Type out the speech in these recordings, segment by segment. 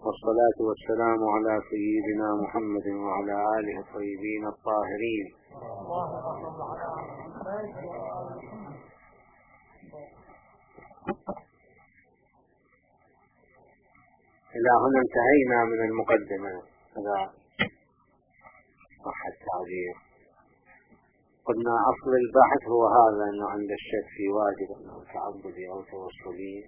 والصلاة والسلام على سيدنا محمد وعلى آله الطيبين الطاهرين. إلى هنا انتهينا من المقدمة، هذا صح التعبير. قلنا أصل البحث هو هذا، أنه عند الشك في واجب أنه تعبدي أو توصلي،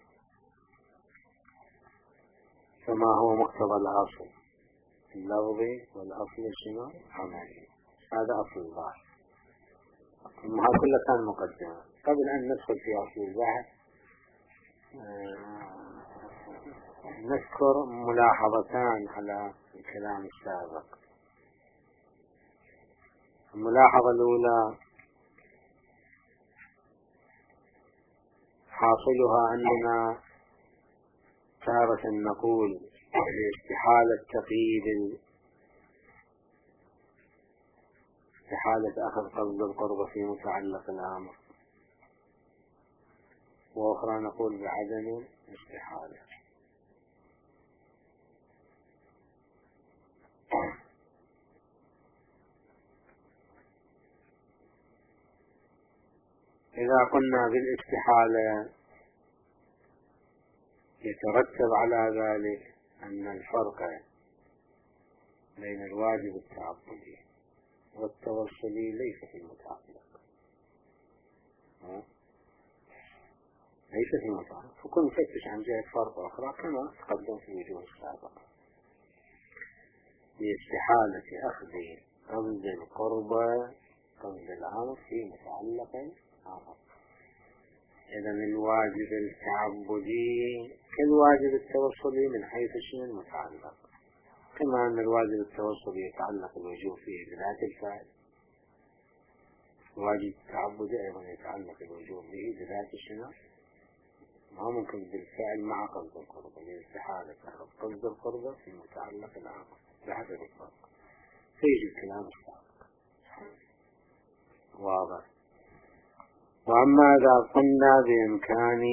فما هو مقتضى الأصل اللفظي والأصل شنو عملي. هذا أصل البحث. هذا كله كان مقدمة. قبل أن ندخل في أصل البحث نذكر ملاحظتان على الكلام السابق. الملاحظة الأولى حاصلها أننا تارة نقول باستحالة تقييد استحالة أخذ قبض القرب في متعلق الأمر، وأخرى نقول بعدم استحالة. إذا قلنا بالاستحالة يترتب على ذلك أن الفرق بين الواجب التعبدي والتوصلي ليس في المتعلق، ليس في المتعلق. فكن نفتش عن جهة فرق أخرى كما تقدم في الوجوه السابقة. باستحالة أخذ قبض القربى قبض الأمر في متعلق آخر. إذا الواجب التعبدي كالواجب التوصلي من حيث الشيء المتعلق، كما أن الواجب التوصلي يتعلق الوجوب فيه بذات الفاعل، الواجب التعبدي أيضا يتعلق الوجوب به بذات الشيء. ما ممكن بالفعل مع قصد القربة، لاستحالة قصد القربة في متعلق الآخر بحسب الفرق. فيجي الكلام السابق واضح. وأما إذا قلنا بإمكان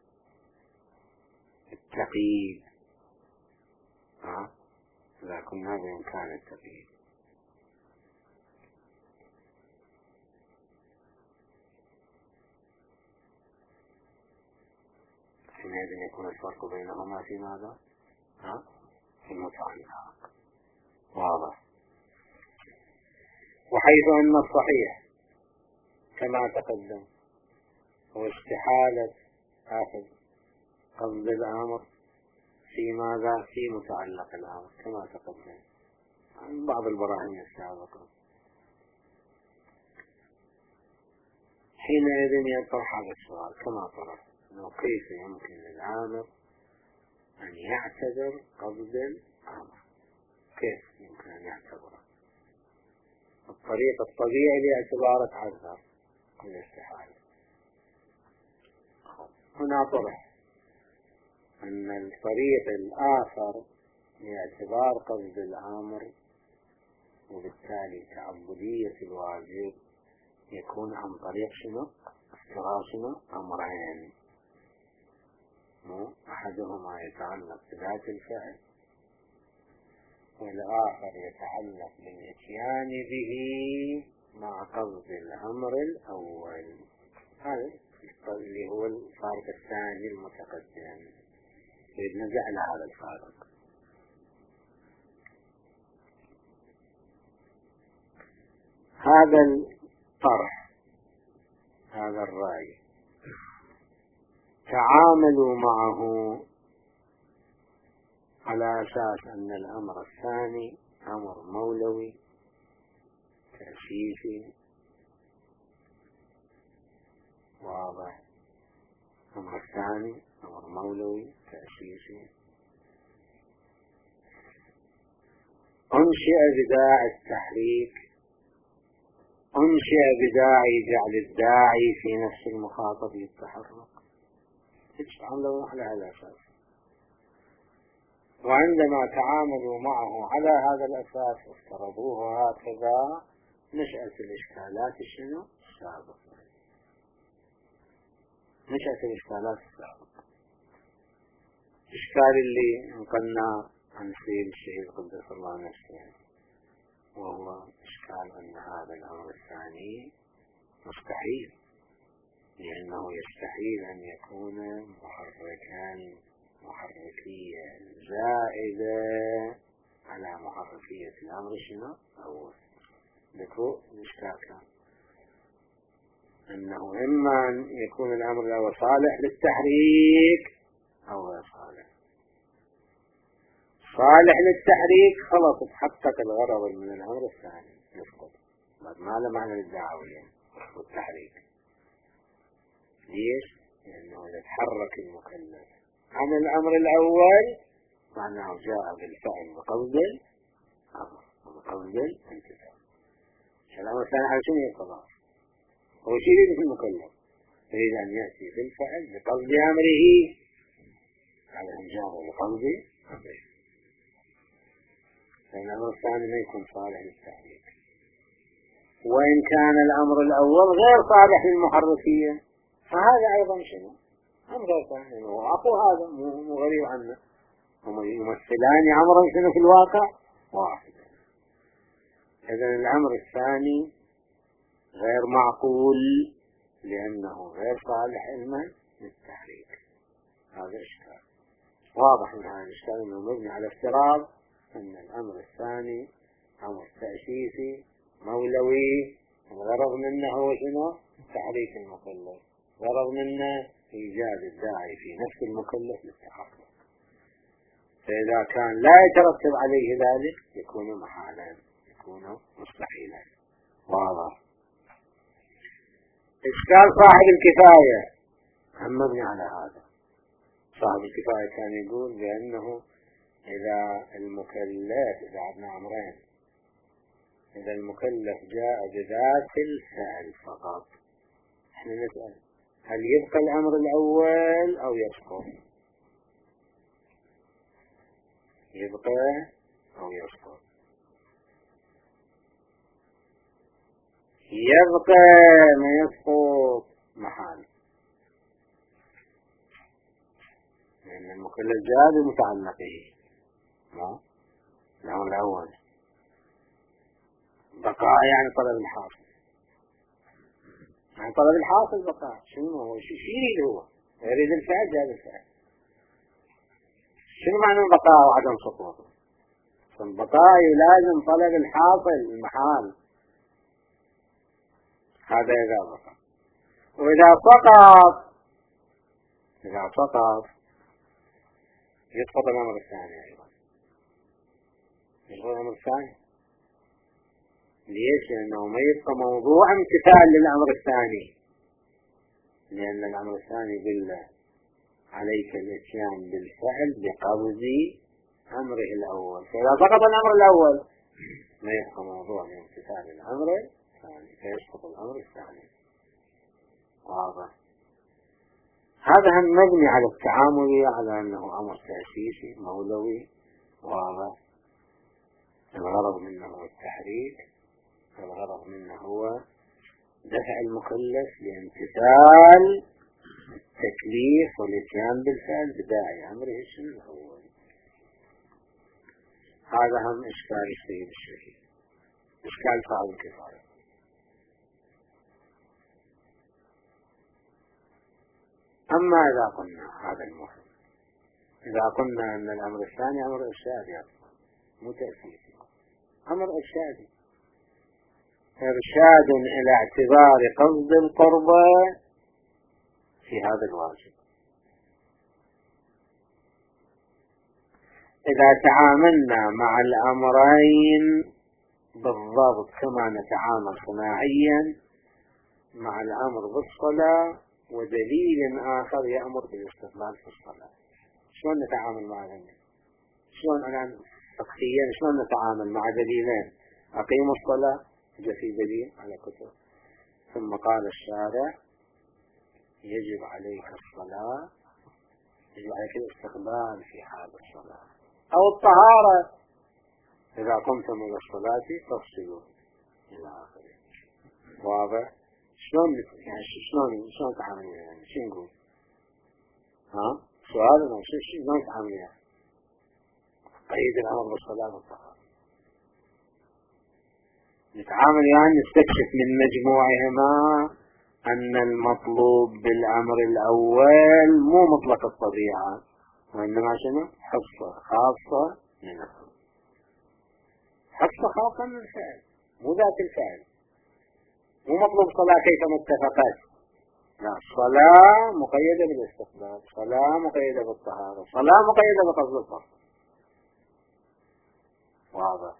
التقييد، إذا قلنا بإمكان التقييد حينئذ يكون الفرق بينهما في ماذا؟ في المتعلق. واضح. وحيث أن الصحيح كما تقدم هو استحالة أخذ قبض الأمر في ماذا؟ في متعلق الأمر كما تقدم عن بعض البراهين السابقة. حينئذ يطرح هذا السؤال كما طرح، أنه كيف يمكن للعامل أن يعتبر قبض الأمر؟ كيف يمكن أن يعتبره؟ الطريق الطبيعي لاعتباره تعذر الاستحالة. هنا طرح أن الطريق الآخر لاعتبار قصد الأمر وبالتالي تعبدية الواجب يكون عن طريق شنو؟ افتراض أمرين، أحدهما يتعلق بذات الفعل والآخر يتعلق بالإتيان به مع قصد الأمر الأول. هذا اللي هو الفارق الثاني المتقدم، نزع على هذا الفارق. هذا الطرح، هذا الرأي تعاملوا معه على أساس أن الأمر الثاني أمر مولوي تأسيسي واضح. الأمر الثاني أمر مولوي تأسيسي أنشئ بداعي التحريك، أنشئ بداعي جعل الداعي في نفس المخاطب يتحرك. تعاملوا على هذا الأساس، وعندما تعاملوا معه على هذا الأساس افترضوه هكذا نشأت الإشكالات الشنو السابقة. نشأت الإشكالات السابقة. الإشكال اللي قلنا عن سيد الشهيد قدس الله نفسه، وهو إشكال أن هذا الأمر الثاني مستحيل، لأنه يستحيل أن يكون محركية زائدة على محركية الأمر شنو أول. ذكروا الإشكال كان أنه إما أن يكون الأمر الأول صالح للتحريك أو غير صالح. صالح للتحريك خلاص تحقق الغرض من الأمر الثاني يسقط، ما له معنى للدعوية والتحريك. ليش؟ لأنه إذا تحرك المكلف عن الأمر الأول معناه جاء بالفعل بقصد الأمر وبقصد الانتفاع. الأمر الثاني على شنو يقضى؟ هو شيء يريد في المكلف، يريد أن يأتي بالفعل بقصد أمره على أن جاء بقصد أمره، لأن الأمر الثاني ما يكون صالح للتحريك. وإن كان الأمر الأول غير صالح للمحركية فهذا أيضا شنو؟ أمر غير صالح، وأخو هذا مو غريب عنه، هم يمثلان أمرا شنو في الواقع واحد. إذن الأمر الثاني غير معقول لأنه غير صالح علما للتحريك. هذا إشكال واضح من هذا الإشكال، أنه مبني على افتراض أن الأمر الثاني أمر تأسيسي مولوي، الغرض منه هو شنو؟ تحريك المكلف، الغرض منه إيجاد الداعي في نفس المكلف للتحرك. فإذا كان لا يترتب عليه ذلك يكون محالا، يكون مستحيلا. واضح. إشكال صاحب الكفاية هم مبني على هذا. صاحب الكفاية كان يقول بأنه إذا المكلف، إذا عندنا أمرين، إذا المكلف جاء بذات الفعل فقط، احنا نسأل هل يبقى الأمر الأول أو يسقط؟ يبقى أو يسقط؟ يبقى ما يسقط محال، لأن المكلف جاء بمتعلقه الأمر الأول. بقاء يعني طلب الحاصل، يعني طلب الحاصل بقاء. شنو هو؟ شو يريد؟ هو يريد الفعل، جاء الفعل. شنو معنى البقاء وعدم سقوطه؟ البقاء يلازم طلب الحاصل المحال، هذا إذا بقى. وإذا سقط يسقط الأمر الثاني أيضا، يسقط الأمر الثاني. ليش؟ لأنه ما يبقى موضوع امتثال للأمر الثاني، لأن الأمر الثاني بالله عليك الاتيان بالفعل بقبض أمره الأول، فإذا سقط الأمر الأول ما يبقى موضوع امتثال الأمر الثاني فيسقط الأمر الثاني. واضح. هذا هم مبني على التعامل على أنه أمر تأسيسي مولوي. واضح. الغرض منه هو التحريك، الغرض منه هو دفع المكلف لامتثال التكليف والاتيان بالفعل بداعي أمره الشنو الأول. هذا هم إشكال السيد الشهيد، إشكال صاحب الكفاية. أما إذا قلنا هذا المهم، إذا قلنا أن الأمر الثاني أمر إرشادي أصلا مو تأسيسي، أمر إرشادي، إرشاد إلى اعتبار قصد القربى في هذا الواجب. إذا تعاملنا مع الأمرين بالضبط كما نتعامل صناعيا مع الأمر بالصلاة ودليل آخر يأمر بالاستقبال في الصلاة، شلون نتعامل مع ذلك؟ شلون الآن فقهيا شلون نتعامل مع دليلين؟ أقيموا الصلاة جاء في دليل على كتب، ثم قال الشارع يجب عليك الصلاة، يجب عليك الاستقبال في حال الصلاة، أو الطهارة إذا قمتم إلى الصلاة تفصلوا إلى آخره. واضح؟ شلون يعني شلون تعاملين يعني شو نقول؟ سؤالنا شلون تعاملين؟ قيد الأمر بالصلاة والطهارة. نتعامل يعني نستكشف من مجموعهما أن المطلوب بالأمر الأول مو مطلق الطبيعة، وإنما شنو؟ حصة خاصة من الفعل، حصة خاصة من الفعل، مو ذات الفعل. مو مطلوب صلاة كيفما اتفقت، لا، صلاة مقيدة بالاستقبال، صلاة مقيدة بالطهارة، صلاة مقيدة بقصد الفرض. واضح؟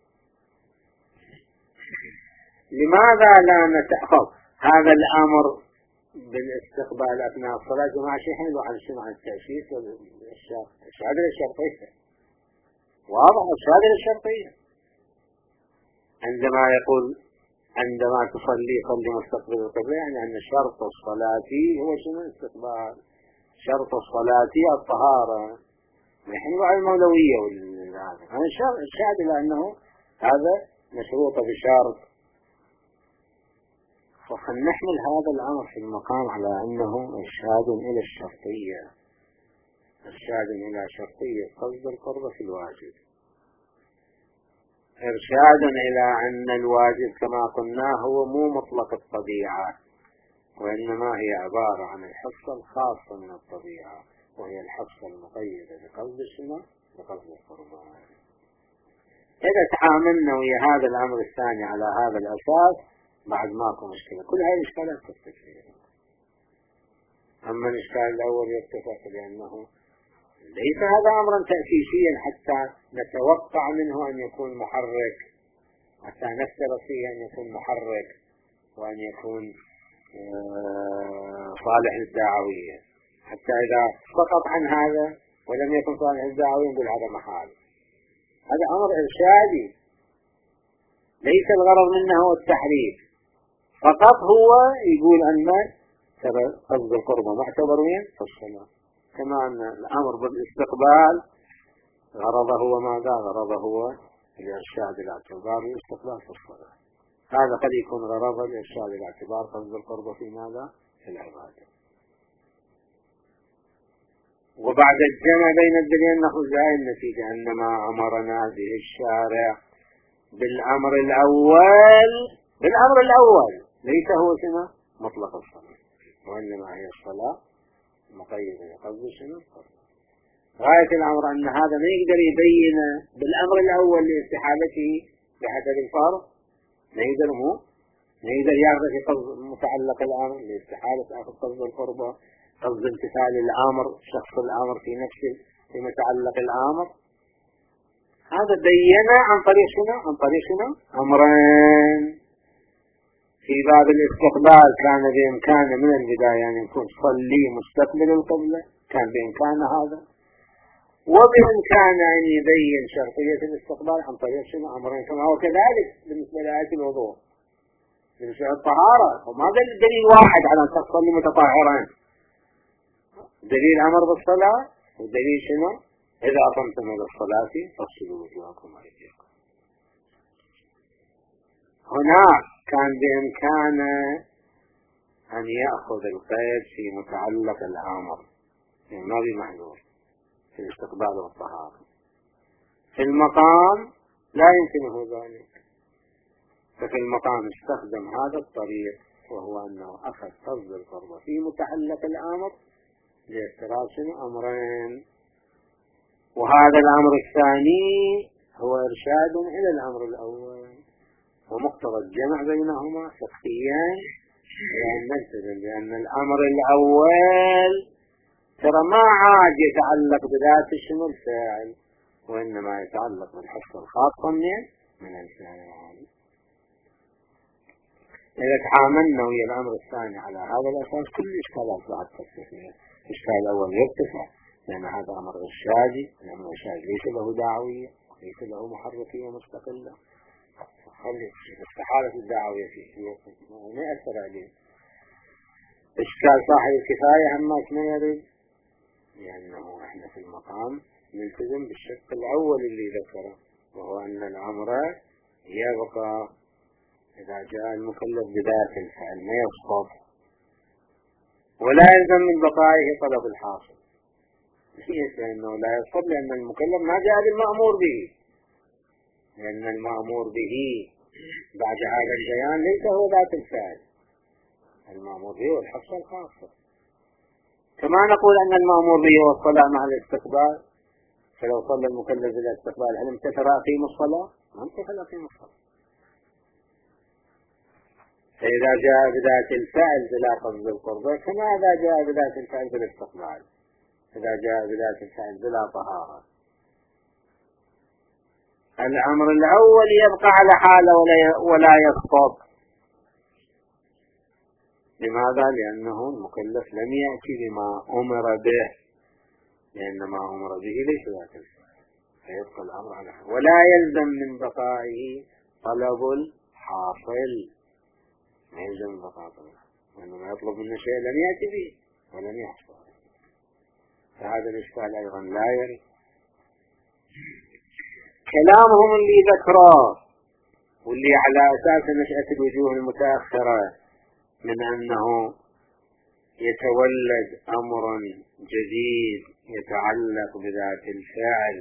لماذا لا نتأخذ هذا الأمر بالاستقبال أثناء الصلاة؟ جماعة شيء حلو عن شنو؟ عن التأسيس والشهادة الشرطية. واضح؟ الشهادة الشرطية عندما يقول عندما تصلي صلي مستقبل القبلة، يعني أن شرط الصلاة هو شنو؟ الاستقبال. شرط الصلاة الطهارة، يحمل على المولوية هذا الشاهد لأنه هذا مشروط بشرط. فنحمل هذا الأمر في المقام على أنه إرشاد إلى الشرطية، إرشاد إلى شرطية قصد القرب في الواجب، إرشاد إلى أن الواجب كما قلنا هو مو مطلق الطبيعة، وإنما هي عبارة عن الحصة الخاصة من الطبيعة، وهي الحصة المقيدة بقصد شنو؟ بقصد القربان. إذا تعاملنا ويا هذا الأمر الثاني على هذا الأساس بعد ماكو مشكلة. كل هذه الإشكالات تتفق. أما الإشكال الأول يتفق لأنه ليس هذا أمرا تأسيسيا حتى نتوقع منه أن يكون محرك، حتى نفترض فيه أن يكون محرك وأن يكون صالح للدعوية. حتى إذا سقط عن هذا ولم يكن صالح للدعوية نقول هذا محال. هذا أمر إرشادي ليس الغرض منه هو التحريف، فقط هو يقول أن قصد القربة معتبر وين في الصلاة. كما أن الأمر بالاستقبال غرضه هو ماذا؟ غرضه هو الإرشاد الاعتبار الاستقبال في الصلاة. هذا قد يكون غرض الإرشاد الاعتبار قصد القربة في ماذا؟ في العبادة. وبعد الجمع بين الدليل نخرج لهذه النتيجة أن ما أمرنا به الشارع بالأمر الأول ليس هو شنو؟ مطلق الصلاة، وإنما هي الصلاة مقيدة بقصد شنو؟ غاية الأمر أن هذا ما يقدر يبين بالأمر الأول لاستحالته بحسب الفرض، ما يقدر يأخذ في قصد متعلق الأمر لاستحالة أخذ قصد القربة، قصد امتثال الأمر، شخص الأمر في نفسه في متعلق الأمر. هذا بينا عن طريق شنو؟ عن طريق شنو؟ أمرين. في باب الاستقبال كان بإمكانه من البداية أن يكون صلي مستقبل القبلة، كان بإمكانه هذا، وبإمكانه أن يبين شرطية الاستقبال عن طريق شنو؟ أمرين. كما هو كذلك بالنسبة لآية الوضوء، بالنسبة للطهارة، وما دليل واحد على أن تصلي متطهرين، دليل أمر بالصلاة، ودليل شنو؟ إذا أقمتم إلى الصلاة فاغسلوا وجوهكم وأيديكم. هناك كان بإمكانه أن يأخذ القيد في متعلق الأمر، يعني ما بمحذور في الاستقبال والطهارة. في المقام لا يمكنه ذلك، ففي المقام استخدم هذا الطريق، وهو أنه أخذ قصد القربة في متعلق الأمر لافتراض شنو؟ أمرين. وهذا الأمر الثاني هو إرشاد إلى الأمر الأول، ومقتضى الجمع بينهما فقهيا لأن نلتزم بأن الأمر الأول ترى ما عاد يتعلق بذات شنو الفاعل، وإنما يتعلق بالحصة الخاصة من الفاعل. إذا تعاملنا ويا الأمر الثاني على هذا الأساس كل الإشكالات بعد تفسيرها. الإشكال الأول يرتفع لأن هذا أمر إرشادي، لأن الإرشاد ليس له دعوية وليس له محركية مستقلة، استحالة الدعوية فيه ما يأثر عليه. إشكال صاحب الكفاية هماش ما يرد، لأنه إحنا في المقام نلتزم بالشق الأول اللي ذكره، وهو أن الأمر يبقى إذا جاء المكلف بذات الفعل ما يسقط، ولا يلزم من بقائه طلب الحاصل، لأنه لا يسقط لأن المكلف ما جاء بالمأمور به، لأن المأمور به بعد هذا البيان ليس هو ذات الفعل، المأمور به هو الحصة الخاصة. كما نقول أن المأمور به هو الصلاة مع الاستقبال، فلو صلى المكلف إلى الاستقبال هل امتثل أقيم الصلاة؟ ما امتثل أقيم الصلاة. فإذا جاء بذات الفعل بلا قصد القربة كما إذا جاء بذات الفعل بالاستقبال، إذا جاء بذات الفعل بلا طهارة. الأمر الأول يبقى على حاله ولا يسقط. لماذا؟ لأنه المكلف لم يأتي بما أمر به، لأن ما أمر به ليس ذات الفعل، فيبقى الأمر على حاله ولا يلزم من بقائه طلب الحاصل، ما يلزم من بقائه طلب، وإنما يطلب منه شيء لم يأتي به ولم يحصل، فهذا الإشكال أيضا لا يرد. كلامهم اللي ذكره واللي على أساس نشأة الوجوه المتأخرة من أنه يتولد أمر جديد يتعلق بذات الفعل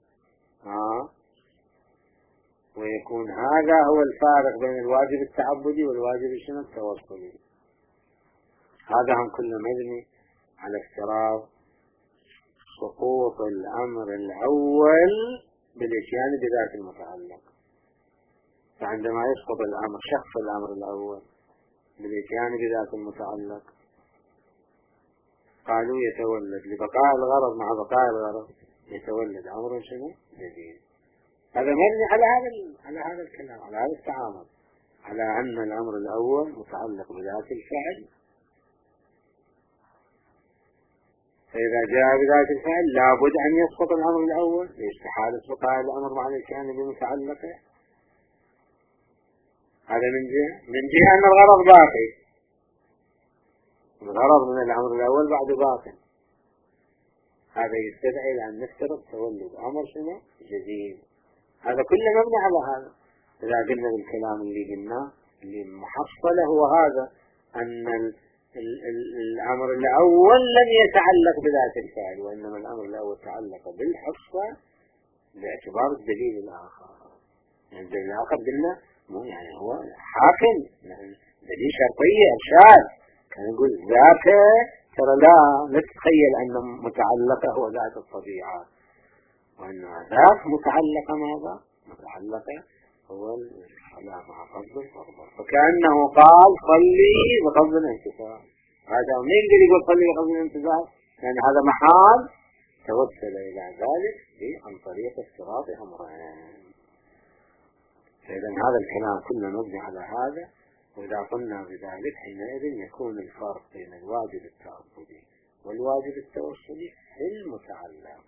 ويكون هذا هو الفارق بين الواجب التعبدي والواجب التوصلي، هذا هم كله مبني على افتراض سقوط الأمر الأول بالإتيان بذات المتعلق. فعندما يسقط الأمر شخص الأمر الأول بالإتيان بذات المتعلق قالوا يتولد لبقاء الغرض مع بقاء الغرض يتولد أمر جديد. هذا مبني على هذا الكلام، على هذا التعامل، على أن الأمر الأول متعلق بذات الفعل، فإذا جاء بذات الفعل لابد أن يسقط الأمر الأول لاستحالة بقاء الأمر مع الإتيان بمتعلقه. هذا من جهة أن الغرض باقي، الغرض من الأمر الأول بعد باقي، هذا يستدعي لأن نفترض تولد أمر جديد. هذا كله مبني على هذا. إذا قلنا بالكلام اللي قلناه اللي محصله هو هذا، أن الأمر الأول لم يتعلق بذات الفعل، وإنما الأمر الأول تعلق بالحصة باعتبار الدليل الآخر. يعني الدليل الآخر قلنا مو يعني هو حاكم، يعني دليل شرطية إرشاد، كان يقول ذاك ترى لا تتخيل أن متعلقه هو ذات الطبيعة، وأن ذاك متعلقة ماذا؟ متعلقة هو الصلاة مع قصد القربة، فكأنه قال صلي بقصد الانتظار. هذا من يقول صلي بقصد الانتظار؟ لأن هذا محال توسل إلى ذلك عن طريق افتراض أمرين. فإذا هذا الكلام كله مبني على هذا. وإذا قلنا بذلك حينئذ يكون الفرق بين الواجب التعبدي والواجب التوسلي في المتعلق،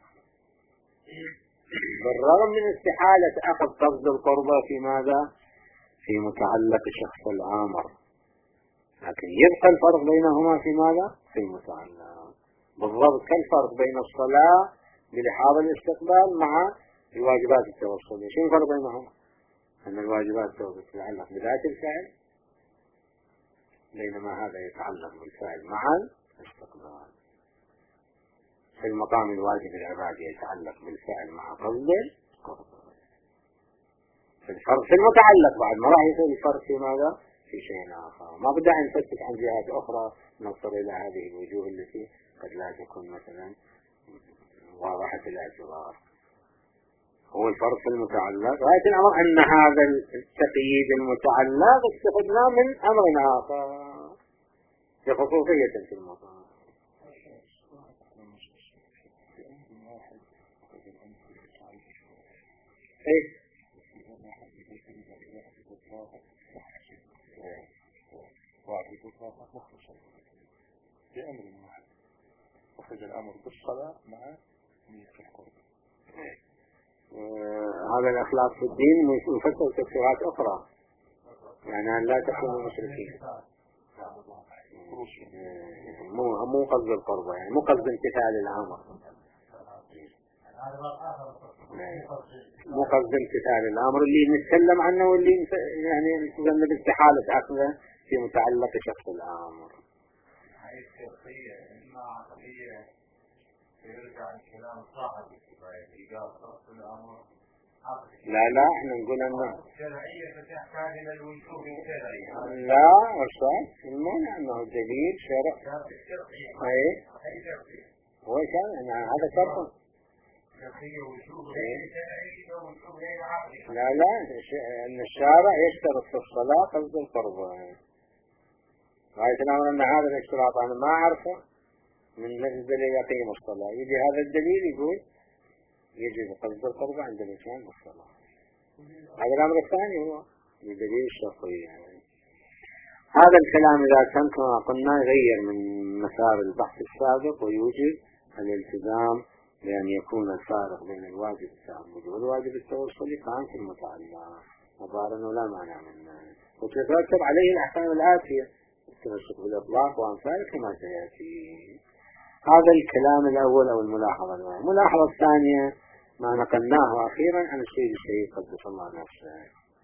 بالرغم من استحالة أخذ قصد القربة في ماذا؟ في متعلق شخص الآمر، لكن يبقى الفرق بينهما في ماذا؟ في المتعلق. بالضبط كالفرق بين الصلاة بلحاظ الاستقبال مع الواجبات التوسلية. شو الفرق بينهما؟ أن الواجبات تتعلق بذات الفعل، بينما هذا يتعلق بالفعل مع الاستقبال. في المقام الواجب العبادي يتعلق بالفعل مع قصد القربة. الفرق في المتعلق بعد ما راح يصير الفرق في ماذا؟ في شيء آخر. ما بدأ نفتش عن جهات أخرى نصل إلى هذه الوجوه التي قد لا تكون مثلا واضحة الاعتبار. هو الفرق في المتعلق. غاية الأمر أن هذا التقييد المتعلق استفدناه من أمر آخر في خصوصية في المقام. بأمر واحد أخذ الأمر بالصلاة مع نية القرب. هذا الأخلاق في الدين يفسر تفسيرات أخرى، يعني أن لا تكونوا مشركين، مو قصد القربة، يعني مو قصد امتثال الأمر، مو قصد امتثال الأمر اللي نتكلم عنه واللي يعني نتكلم باستحالة أخذه في متعلق شخص الأمر. لا احنا نقول انه لا أرشاد المانع انه دليل شرع. ايه هو كان انا هذا شرط. لا ان الشارع يشترط في الصلاة قصد القرب. غاية الامر ان هذا الاشتراط انا ما اعرفه من الدليل يقيم الصلاة. يجي هذا الدليل يقول يجب قصد القرب عند الاتيان بالصلاة. هذا الأمر الثاني هو بدليل الشرطية. هذا الكلام إذا كان كما قلنا يغير من مسار البحث السابق ويوجب الالتزام بأن يكون الفارق بين الواجب التعبدي والواجب التوصلي كان في المتعلق مقارنة ولا معنى منه، وتترتب عليه الأحكام الآتية التمسك بالإطلاق وأمثال كما سيأتي. هذا الكلام الأول أو الملاحظة الأولى. الملاحظة الثانية ما نقلناه أخيرا عن السيد الشهيد قدس الله نفسه،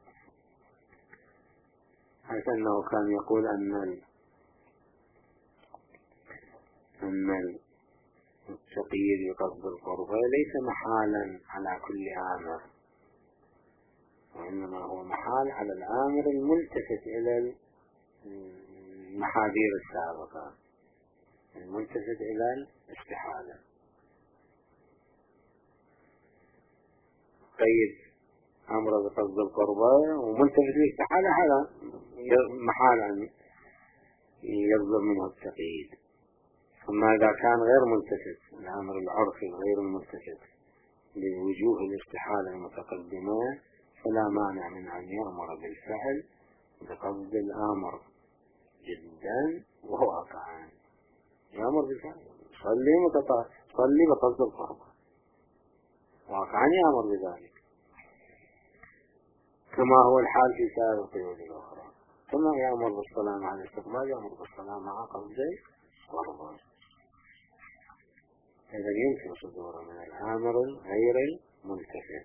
حيث أنه كان يقول أن التقييد بقصد القربة ليس محالا على كل آمر، وإنما هو محال على الآمر الملتفت إلى المحاذير السابقة الملتفت إلى الاستحالة. قيد أمر بقصد القربة وملتفت للاستحالة، هذا محال أن يصدر منه التقييد. ثم إذا كان غير ملتفت الأمر العرفي غير الملتفت لوجوه الاستحالة المتقدمة فلا مانع من أن يأمر بالفعل بقصد الآمر جدا وهو واقعا. يأمر بالفعل صلي بقصد القربة واقعا يأمر بذلك، كما هو الحال في سائر القيود الأخرى. ثم يأمر بالصلاة مع الاستقبال، يأمر بالصلاة مع قصد القربة. إذا يمكن صدوره من الآمر غير الملتفت.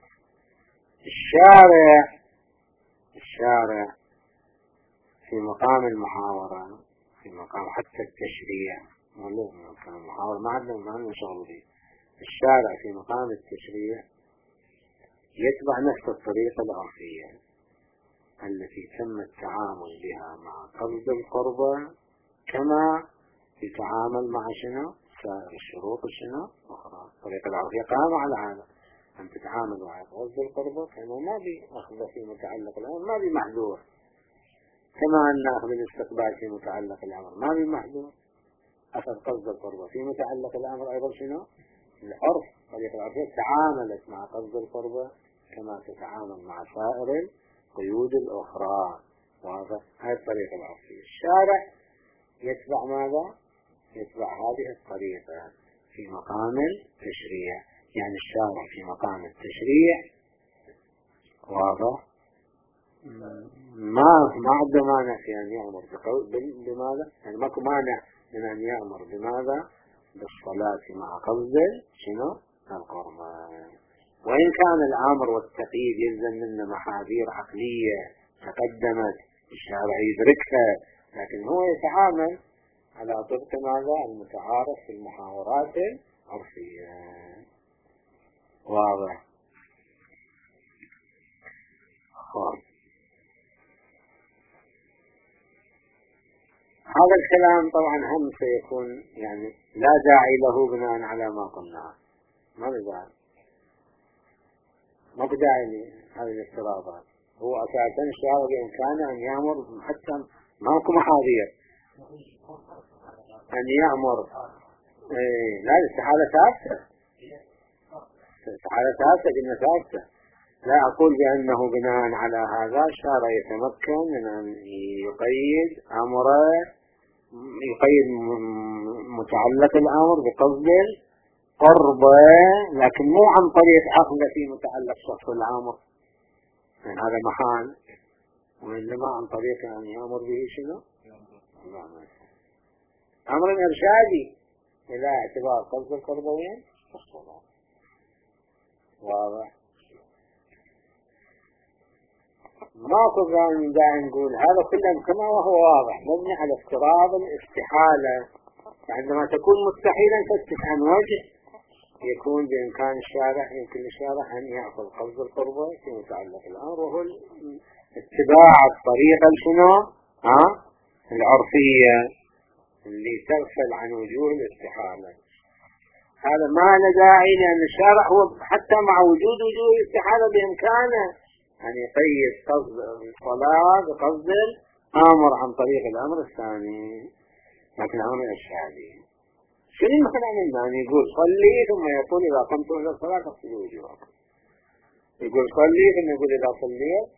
الشارع في مقام المحاورة، في مقام حتى التشريع، مو مقام المحاورة ما عندنا شغل به. الشارع في مقام التشريع يتبع نفس الطريقة العرفية التي تم التعامل بها مع قصد القربة كما يتعامل مع شنو؟ سائر الشروط أخرى. الطريقة العرفية قاموا على هذا، أن تتعامل مع قصد القربة كما ما بأخذ في متعلق الأمر ما بمحذور، كما أن أخذ الاستقبال في متعلق الأمر ما بمحذور، أخذ قصد القربة في متعلق الأمر أيضا شنو؟ العرف. الطريقة العرفية تعاملت مع قصد القربة كما تتعامل مع سائر القيود الأخرى. وهذا هذه الطريقة العرفية. الشارع يتبع ماذا؟ يتبع هذه الطريقة في مقام التشريع، يعني الشارع في مقام التشريع واضح ما عنده مانع في أن يأمر بماذا؟ يعني ماكو مانع من أن يأمر بماذا؟ بالصلاة مع قصد شنو؟ القربة. وإن كان الأمر والتقييد يلزم منه محاذير عقلية تقدمت الشارع يدركها، لكن هو يتعامل على طبق ماذا؟ المتعارف في المحاورات العرفية. واضح؟ هذا الكلام طبعا هم سيكون يعني لا داعي له بناء على ما قلنا، ما بداعي، ما بداعي لهذه الافتراضات. هو أساسا الشارع بإمكانه أن يأمر حتى ماكو محاذير أن يأمر. لا الاستحالة ثابتة، الاستحالة ثابتة قلنا ثابتة. لا أقول بأنه بناء على هذا الشارع يتمكن من أن يقيد أمره، يقيد متعلق الأمر بقصد القربة، لكن مو عن طريق أخذ في متعلق شخص الأمر، يعني هذا محال، وإنما عن طريق أن يأمر به شنو؟ أمر إرشادي إلى اعتبار قصد القربة وين؟ الصلاة. واضح؟ ماكو داعي نقول هذا كله كما وهو واضح مبني على افتراض الاستحالة. عندما تكون مستحيلا تفتح عن وجه يكون بإمكان الشارع يمكن الشارع أن يأخذ قبض القربة في متعلق الأمر، وهو اتباع الطريقة العرفية اللي تغفل عن وجوه الاستحالة. هذا ما له داعي، لأن الشارع هو حتى مع وجود وجوه الاستحالة بإمكانه أن يقيد قصد الصلاة بقصد الأمر عن طريق الأمر الثاني، لكن الأمر الإرشادي. شنو مثلا عندنا؟ يقول صلي ثم يقول إذا قمتم إلى الصلاة اغسلوا وجوهكم، يقول صلي ثم يقول إذا صليت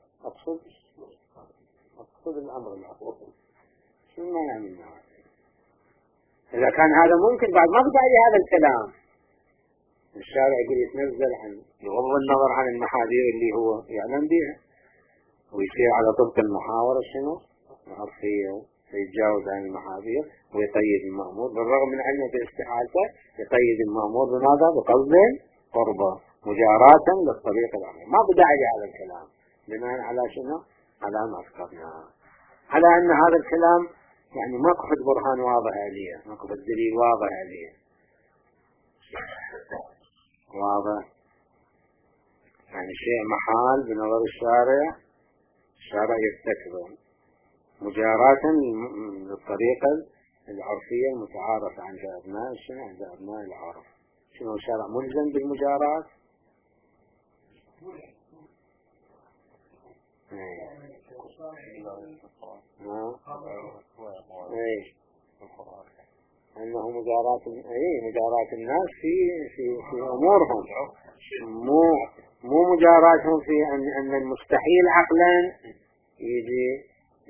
أقصد الأمر الأخر. شنو معنى منه؟ إذا كان هذا ممكن بعد ما بدأ هذا الكلام الشارع يقول يتنزل عن يغض النظر عن المحاذير اللي هو يعلم بها، ويصير على طبق المحاورة شنو العرفية، ويتجاوز عن المحاذير ويقيد المأمور بالرغم من علمه باستحالته، يقيد المأمور بماذا؟ بقصد قربة مجاراة للطريق الأمر. ما بدأ هذا الكلام بناء على شنو؟ على ما ذكرنا، على أن هذا الكلام يعني ماكو حد برهان واضح عليه، ماكو دليل واضح عليه واضح، يعني شيء محال بنظر الشارع يستكبر مجاراة للطريقة العرفية المتعارفة عند أبناء الشنو عند أبناء العرف. شنو الشارع ملزم بالمجاراة؟ أنه مجاراة الناس في أمورهم، مو مجاراتهم في أن المستحيل عقلا يجي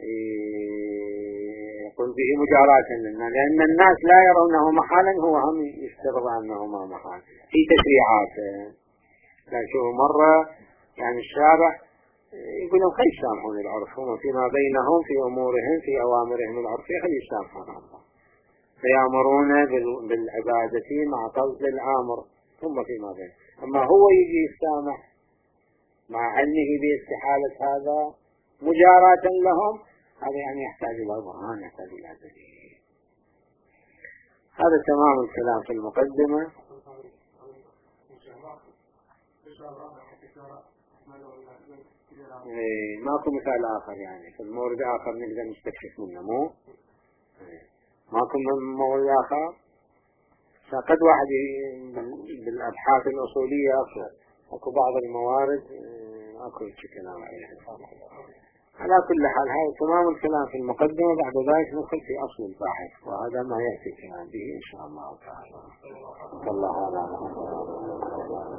يقول به مجاراة لنا، لأن الناس لا يرونه محالا، هو هم يفترض أنه ما محال في تشريعاته. لكن مرة يعني الشارع يقول لهم خلي يسامحون العرف، هم فيما بينهم في أمورهم في أوامرهم العرفية خلي يسامحون الله، فيأمرون بالعبادة مع قصد الآمر ثم فيما بينهم. أما هو يجي يسامح مع علمه باستحالة هذا مجاراة لهم، هذا يعني يحتاج إلى برهان، يحتاج إلى دليل. هذا تمام الكلام في المقدمة. ماكو مثال آخر يعني في المورد آخر نقدر نستكشف منه، ماكو مورد آخر. فقد واحد بالأبحاث الأصولية أكو بعض الموارد أكو كلام عليها. على كل حال هذا تمام الكلام في المقدمة، بعد ذلك ندخل في أصل الباحث، وهذا ما يأتي الكلام به إن شاء الله تعالى. والله أعلم.